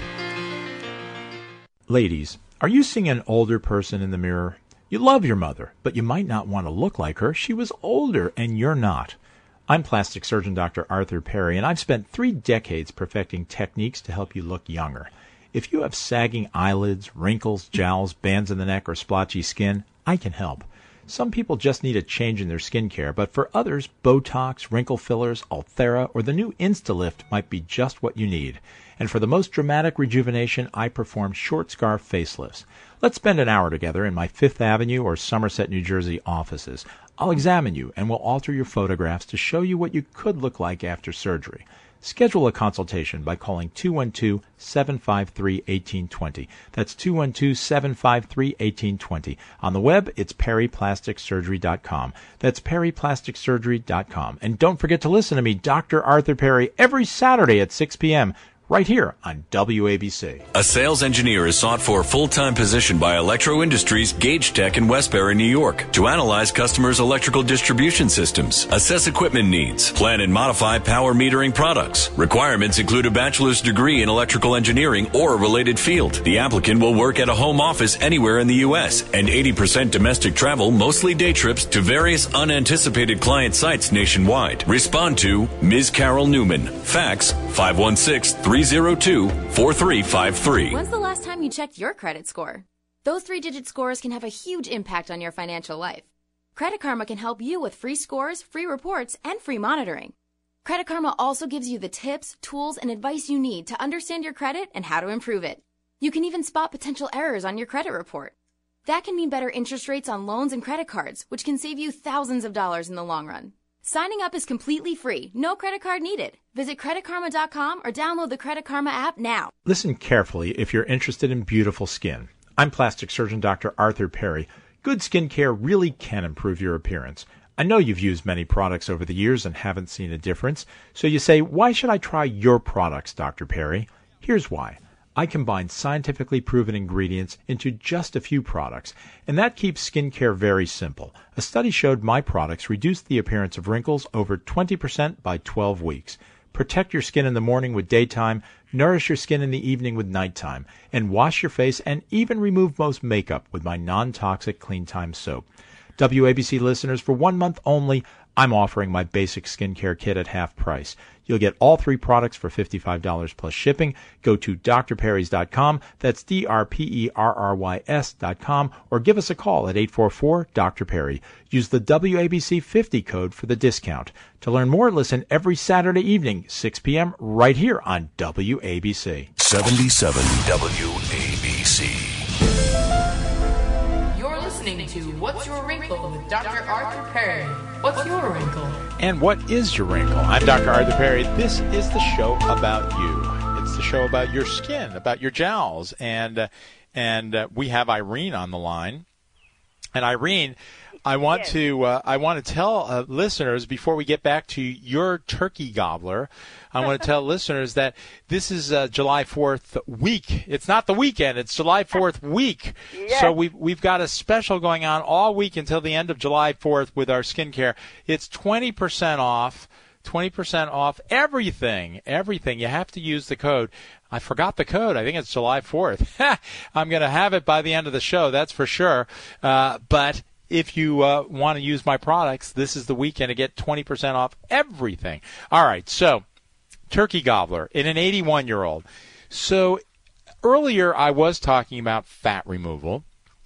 Ladies, are you seeing an older person in the mirror? You love your mother, but you might not want to look like her. She was older, and you're not. I'm plastic surgeon Doctor Arthur Perry, and I've spent three decades perfecting techniques to help you look younger. If you have sagging eyelids, wrinkles, jowls, bands in the neck, or splotchy skin, I can help. Some people just need a change in their skincare, but for others, Botox, wrinkle fillers, Ulthera, or the new Instalift might be just what you need. And for the most dramatic rejuvenation, I perform short scarf facelifts. Let's spend an hour together in my Fifth Avenue or Somerset, New Jersey offices. I'll examine you and will alter your photographs to show you what you could look like after surgery. Schedule a consultation by calling two one two, seven five three, one eight two zero. That's two one two, seven five three, one eight two zero. On the web, it's perry plastic surgery dot com. That's perry plastic surgery dot com. And don't forget to listen to me, Doctor Arthur Perry, every Saturday at six p.m., right here on W A B C. A sales engineer is sought for a full-time position by Electro Industries Gauge Tech in Westbury, New York, to analyze customers' electrical distribution systems, assess equipment needs, plan and modify power metering products. Requirements include a bachelor's degree in electrical engineering or a related field. The applicant will work at a home office anywhere in the U S and eighty percent domestic travel, mostly day trips, to various unanticipated client sites nationwide. Respond to Miz Carol Newman. Fax five one six, three zero two, four three five three. When's the last time you checked your credit score? Those three-digit scores can have a huge impact on your financial life. Credit Karma can help you with free scores, free reports, and free monitoring. Credit Karma also gives you the tips, tools, and advice you need to understand your credit and how to improve it. You can even spot potential errors on your credit report. That can mean better interest rates on loans and credit cards, which can save you thousands of dollars in the long run. Signing up is completely free. No credit card needed. Visit credit karma dot com or download the Credit Karma app now. Listen carefully if you're interested in beautiful skin. I'm plastic surgeon Doctor Arthur Perry. Good skin care really can improve your appearance. I know you've used many products over the years and haven't seen a difference. So you say, why should I try your products, Doctor Perry? Here's why. I combine scientifically proven ingredients into just a few products, and that keeps skincare very simple. A study showed my products reduced the appearance of wrinkles over twenty percent by twelve weeks. Protect your skin in the morning with daytime, nourish your skin in the evening with nighttime, and wash your face and even remove most makeup with my non-toxic Clean Time soap. W A B C listeners, for one month only, I'm offering my basic skincare kit at half price. You'll get all three products for fifty-five dollars plus shipping. Go to d r perrys dot com, that's D R P E R R Y S dot com, or give us a call at eight four four, D R Perry. Use the W A B C fifty code for the discount. To learn more, listen every Saturday evening, six p.m., right here on W A B C. seventy-seven W A B C. You're listening to What's Your Wrinkle with Doctor Arthur Perry. What's your wrinkle? And what is your wrinkle? I'm Doctor Arthur Perry. This is the show about you. It's the show about your skin, about your jowls. And uh, and uh, we have Irene on the line. And Irene, I want yes. to uh, I want to tell uh, listeners before we get back to your turkey gobbler, I want to tell listeners that this is uh, July fourth week. It's not the weekend; it's July fourth week. Yes. So we've we've got a special going on all week until the end of July fourth with our skincare. It's twenty percent off. twenty percent off everything, everything. You have to use the code. I forgot the code. I think it's July fourth. I'm going to have it by the end of the show, that's for sure. Uh, but if you uh, want to use my products, this is the weekend to get twenty percent off everything. All right, so turkey gobbler in an eighty-one-year-old. So earlier I was talking about fat removal.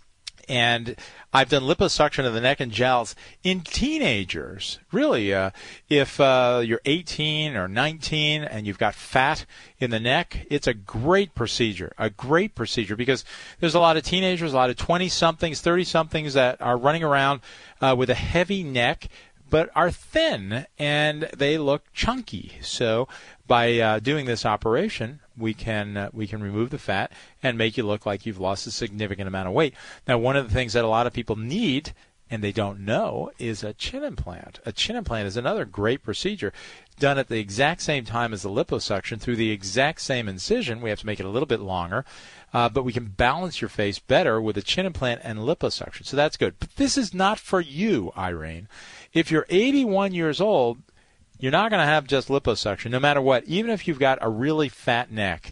And I've done liposuction of the neck and jowls in teenagers. Really, uh, if uh, you're eighteen or nineteen and you've got fat in the neck, it's a great procedure, a great procedure, because there's a lot of teenagers, a lot of twenty-somethings, thirty-somethings that are running around uh, with a heavy neck but are thin, and they look chunky. So by uh, doing this operation, we can uh, we can remove the fat and make you look like you've lost a significant amount of weight. Now, one of the things that a lot of people need, and they don't know, is a chin implant. A chin implant is another great procedure done at the exact same time as the liposuction through the exact same incision. We have to make it a little bit longer, uh, but we can balance your face better with a chin implant and liposuction. So that's good. But this is not for you, Irene. If you're eighty-one years old, you're not going to have just liposuction, no matter what. Even if you've got a really fat neck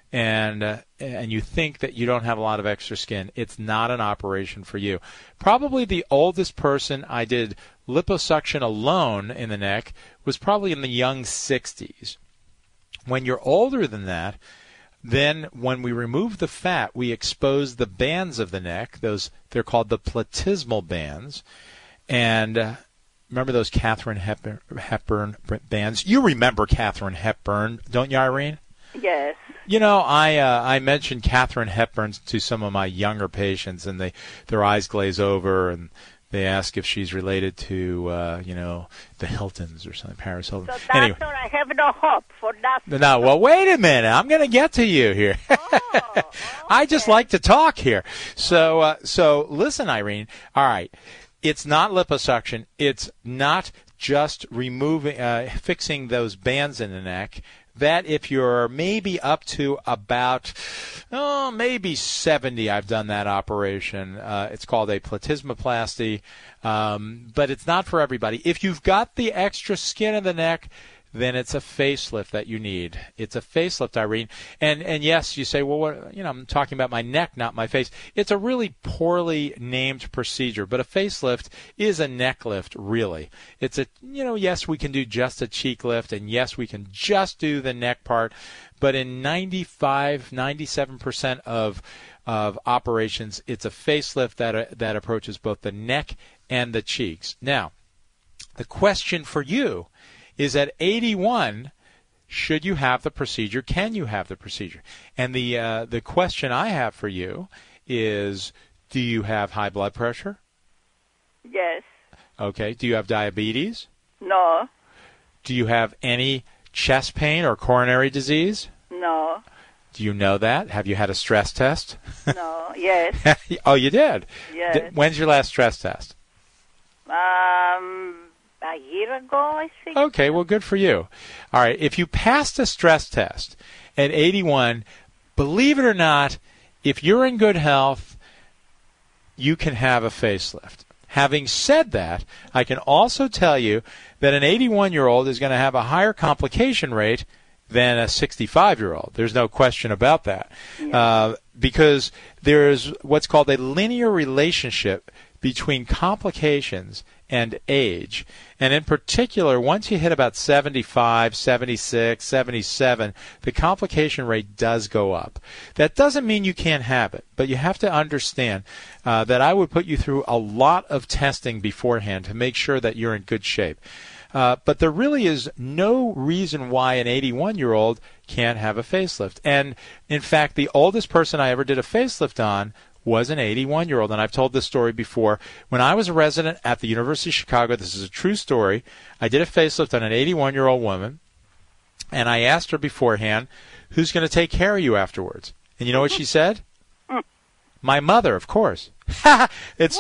and uh, and you think that you don't have a lot of extra skin, it's not an operation for you. Probably the oldest person I did liposuction alone in the neck was probably in the young sixties. When you're older than that, then when we remove the fat, we expose the bands of the neck. Those they're called the platysmal bands. And uh, remember those Katharine Hepburn, Hepburn bands? You remember Katharine Hepburn, don't you, Irene? Yes. You know, I uh, I mentioned Katharine Hepburn to some of my younger patients, and they their eyes glaze over, and they ask if she's related to, uh, you know, the Hiltons or something, Paris Hilton. So, doctor, anyway. I have no hope for that. No, well, wait a minute. I'm going to get to you here. Oh, okay. I just like to talk here. So, uh, so listen, Irene. All right. It's not liposuction. It's not just removing, uh, fixing those bands in the neck. That if you're maybe up to about, oh, maybe seventy, I've done that operation. Uh, it's called a platysmoplasty, um, but it's not for everybody. If you've got the extra skin in the neck, then it's a facelift that you need. It's a facelift, Irene. And and yes, you say, well, what, you know, I'm talking about my neck, not my face. It's a really poorly named procedure, but a facelift is a neck lift, really. It's a, you know, yes, we can do just a cheek lift, and yes, we can just do the neck part, but in ninety-five, ninety-seven percent of of operations, it's a facelift that uh, that approaches both the neck and the cheeks. Now, the question for you is at eighty-one, should you have the procedure? Can you have the procedure? And the uh, the question I have for you is, do you have high blood pressure? Yes. Okay. Do you have diabetes? No. Do you have any chest pain or coronary disease? No. Do you know that? Have you had a stress test? No. Yes. Oh, you did? Yes. Did, when's your last stress test? Um, a year ago, I think. Okay, well, good for you. All right, if you passed a stress test at eighty-one, believe it or not, if you're in good health, you can have a facelift. Having said that, I can also tell you that an eighty-one-year-old is going to have a higher complication rate than a sixty-five-year-old. There's no question about that. Yeah. Uh, because there's what's called a linear relationship between complications and age. And in particular, once you hit about seventy-five, seventy-six, seventy-seven, the complication rate does go up. That doesn't mean you can't have it, but you have to understand uh, that I would put you through a lot of testing beforehand to make sure that you're in good shape. Uh, but there really is no reason why an eighty-one-year-old can't have a facelift. And, in fact, the oldest person I ever did a facelift on was an eighty-one-year-old, and I've told this story before. When I was a resident at the University of Chicago, this is a true story, I did a facelift on an eighty-one-year-old woman, and I asked her beforehand, who's going to take care of you afterwards? And you know what she said? My mother, of course. It's.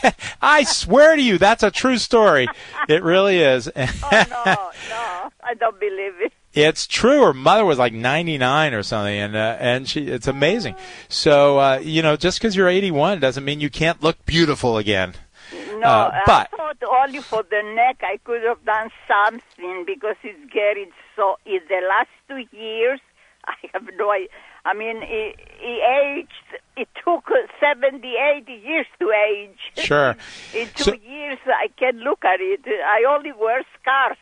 I swear to you, that's a true story. It really is. Oh, no, no, I don't believe it. It's true. Her mother was like ninety-nine or something, and uh, and she. It's amazing. So uh, you know, just because you're eighty-one doesn't mean you can't look beautiful again. No, uh, but I thought only for the neck I could have done something because it's getting so. In the last two years, I have no idea. I mean, he, he aged. It took seventy-eight years to age. Sure. In two so, years, I can look at it. I only wear scarves.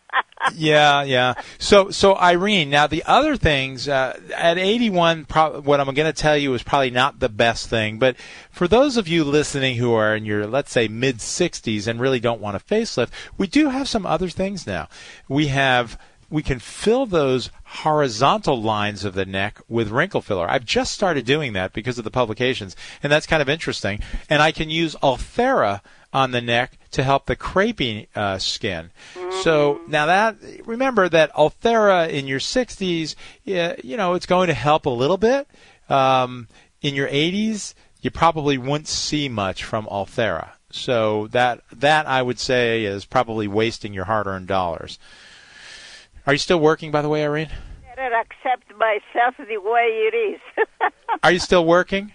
yeah, yeah. So, so Irene, now the other things, uh, at eighty-one, pro- what I'm going to tell you is probably not the best thing, but for those of you listening who are in your, let's say, mid-sixties and really don't want a facelift, we do have some other things now. We have... We can fill those horizontal lines of the neck with wrinkle filler. I've just started doing that because of the publications, and that's kind of interesting. And I can use Ulthera on the neck to help the crepey uh, skin. Mm-hmm. So now that, remember that Ulthera in your sixties, yeah, you know, it's going to help a little bit. Um, in your eighties, you probably wouldn't see much from Ulthera. So that that I would say is probably wasting your hard-earned dollars. Are you still working, by the way, Irene? I better accept myself the way it is. Are you still working?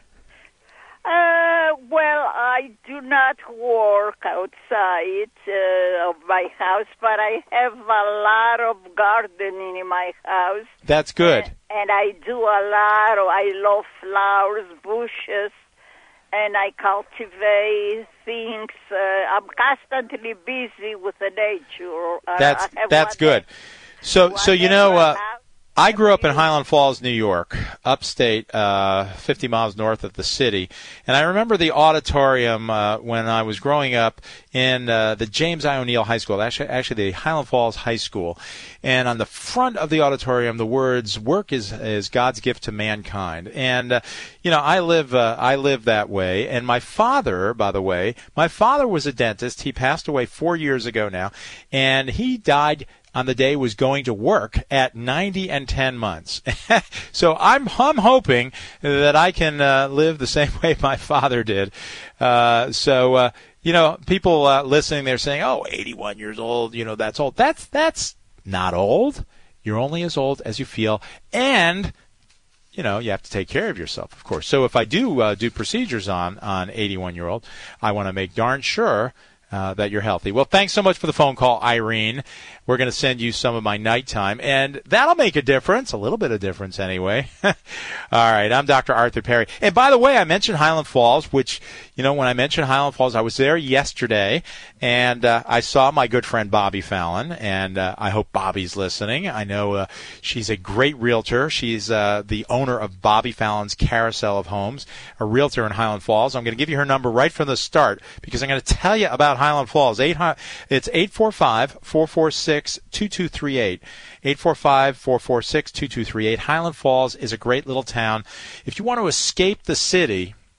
Uh, well, I do not work outside uh, of my house, but I have a lot of gardening in my house. That's good. And, and I do a lot of, I love flowers, bushes, and I cultivate things. Uh, I'm constantly busy with the nature. That's uh, that's good. So, so you know, uh, I grew up in Highland Falls, New York, upstate, uh, fifty miles north of the city. And I remember the auditorium uh, when I was growing up in uh, the James I. O'Neill High School, actually, actually the Highland Falls High School. And on the front of the auditorium, the words, work is, is God's gift to mankind. And, uh, you know, I live, uh, I live that way. And my father, by the way, my father was a dentist. He passed away four years ago now. And he died on the day was going to work at ninety and ten months. So I'm I'm hoping that I can uh, live the same way my father did. Uh, so uh, you know, people uh, listening, they're saying, "Oh, eighty-one years old, you know, that's old." That's that's not old. You're only as old as you feel, and you know, you have to take care of yourself, of course. So if I do uh, do procedures on on eighty-one-year-old, I want to make darn sure Uh, that you're healthy. Well, thanks so much for the phone call, Irene. We're going to send you some of my nighttime, and that'll make a difference, a little bit of difference anyway. All right, I'm Doctor Arthur Perry. And by the way, I mentioned Highland Falls, which, you know, when I mentioned Highland Falls, I was there yesterday, and uh, I saw my good friend Bobby Fallon, and uh, I hope Bobby's listening. I know uh, she's a great realtor. She's uh, the owner of Bobby Fallon's Carousel of Homes, a realtor in Highland Falls. I'm going to give you her number right from the start because I'm going to tell you about Highland Falls. Eight, it's eight four five, four four six, two two three eight. eight four five, four four six, two two three eight. Highland Falls is a great little town. If you want to escape the city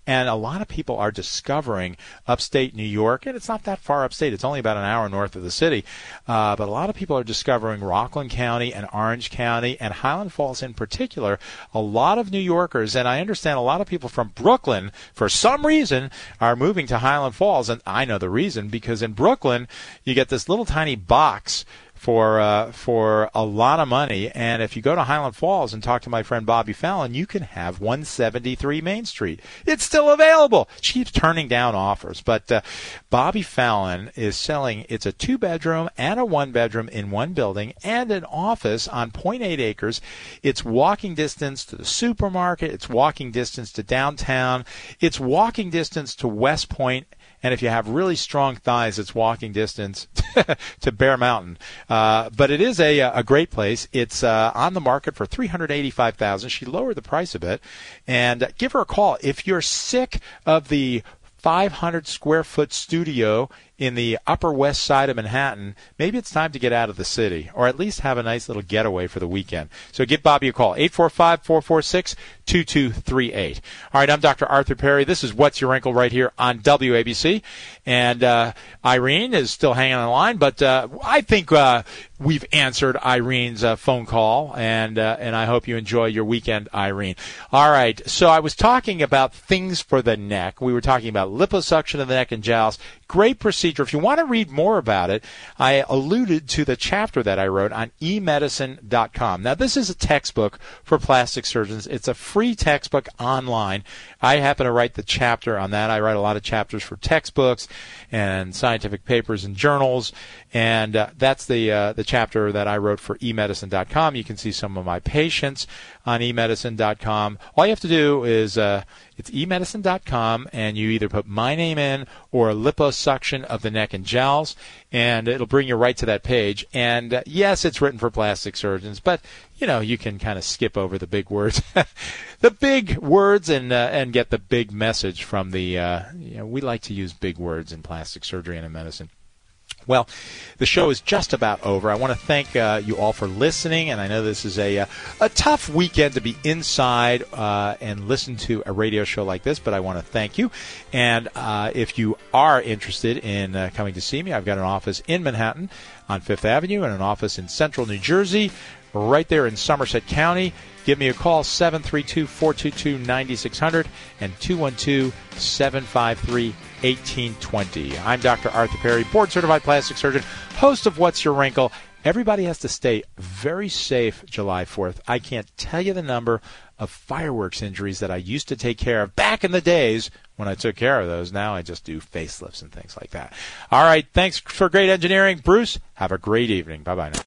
And a lot of people are discovering upstate New York, and it's not that far upstate. It's only about an hour north of the city. Uh, but a lot of people are discovering Rockland County and Orange County and Highland Falls in particular. A lot of New Yorkers, and I understand a lot of people from Brooklyn, for some reason, are moving to Highland Falls. And I know the reason, because in Brooklyn, you get this little tiny box for uh, for a lot of money. And if you go to Highland Falls and talk to my friend Bobby Fallon, you can have one seventy-three Main Street. It's still available. She keeps turning down offers. But uh, Bobby Fallon is selling, it's a two-bedroom and a one-bedroom in one building and an office on zero point eight acres. It's walking distance to the supermarket. It's walking distance to downtown. It's walking distance to West Point. And if you have really strong thighs, it's walking distance to Bear Mountain. Uh, but it is a a great place. It's uh, on the market for three hundred eighty-five thousand dollars. She lowered the price a bit. And give her a call. If you're sick of the five hundred square foot studio in the Upper West Side of Manhattan, maybe it's time to get out of the city, or at least have a nice little getaway for the weekend. So give Bobby a call, eight four five, four four six, two two three eight. All right, I'm Doctor Arthur Perry. This is What's Your Wrinkle right here on W A B C. And uh, Irene is still hanging on the line, but uh, I think uh, we've answered Irene's uh, phone call, and uh, and I hope you enjoy your weekend, Irene. All right, so I was talking about things for the neck. We were talking about liposuction of the neck and jowls. Great procedure. If you want to read more about it, I alluded to the chapter that I wrote on e medicine dot com. Now, this is a textbook for plastic surgeons. It's a free textbook online. I happen to write the chapter on that. I write a lot of chapters for textbooks and scientific papers and journals, and uh, that's the uh, the chapter that I wrote for e medicine dot com. You can see some of my patients on e medicine dot com. All you have to do is uh, it's e medicine dot com, and you either put my name in or liposuction of the neck and jowls, and it'll bring you right to that page. And uh, yes, it's written for plastic surgeons, but you know, you can kind of skip over the big words, the big words, and uh, and get the big message from the. Uh, you know, we like to use big words in plastic surgery and in medicine. Well, the show is just about over. I want to thank uh, you all for listening, and I know this is a uh, a tough weekend to be inside uh, and listen to a radio show like this, but I want to thank you. And uh, if you are interested in uh, coming to see me, I've got an office in Manhattan on Fifth Avenue and an office in Central New Jersey, right there in Somerset County. Give me a call, seven three two, four two two, nine six zero zero and two one two, seven five three, one eight two zero. I'm Doctor Arthur Perry, board-certified plastic surgeon, host of What's Your Wrinkle. Everybody has to stay very safe July fourth. I can't tell you the number of fireworks injuries that I used to take care of back in the days when I took care of those. Now I just do facelifts and things like that. All right, thanks for great engineering. Bruce, have a great evening. Bye-bye now.